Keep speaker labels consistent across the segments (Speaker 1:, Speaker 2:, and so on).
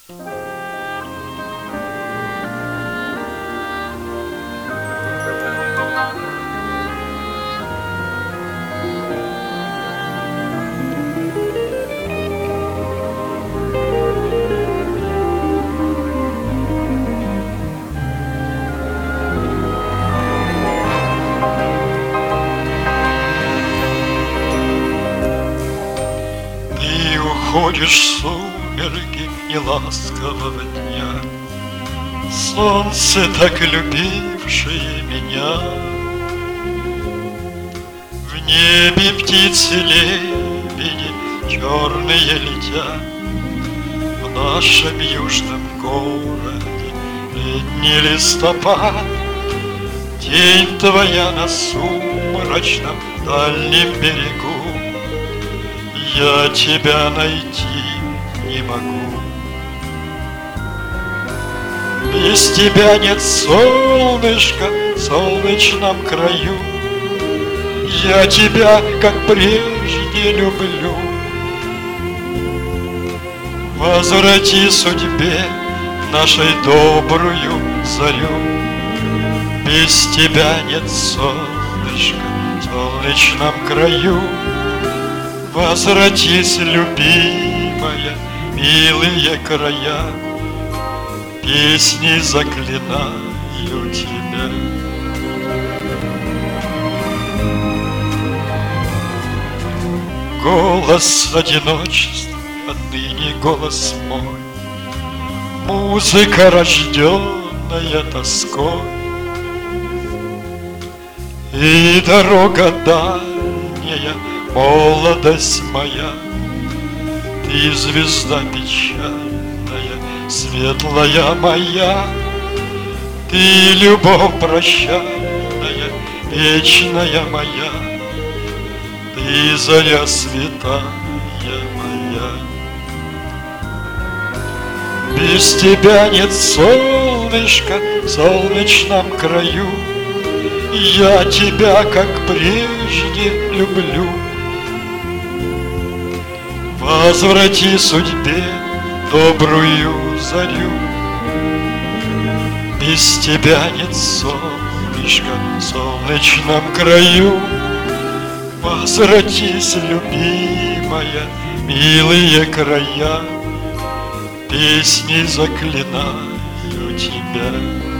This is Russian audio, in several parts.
Speaker 1: Уходишь в сумерки неласкового дня, солнце, так любившее меня. В небе птицы, лебеди черные летят, в нашем южном городе летний листопад. Тень твоя на сумрачном дальнем берегу, я тебя найти не могу. Без тебя нет солнышка в солнечном краю, я тебя, как прежде, люблю. Возврати судьбе нашей добрую зарю, без тебя нет солнышка в солнечном краю. Возвратись, любимая, милые края, песней заклинаю тебя. Голос одиночества, отныне голос мой, музыка, рожденная тоской, и дорога дальняя, молодость моя, ты звезда печальная, светлая моя, ты любовь прощальная, вечная моя, ты заря святая моя. Без тебя нет солнышка в солнечном краю, я тебя, как прежде, люблю. Возврати судьбе добрую зарю, без тебя нет солнышка в солнечном краю. Возвратись, любимая, милые края, песней заклинаю тебя.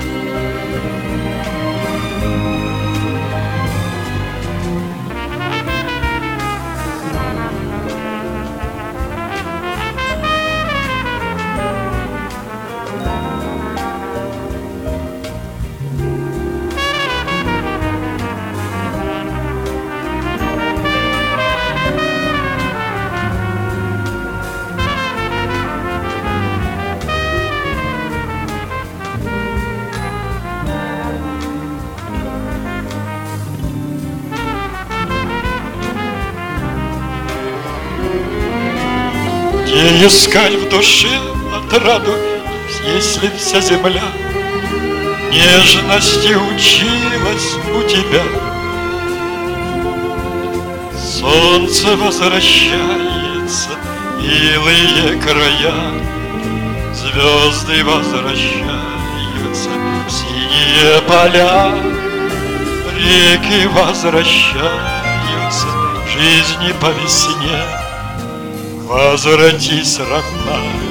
Speaker 1: Где искать в душе отраду, если вся земля нежности училась у тебя? Солнце возвращается, милые края, звезды возвращаются в синие поля, реки возвращаются в жизни по весне. Возвратись, родная,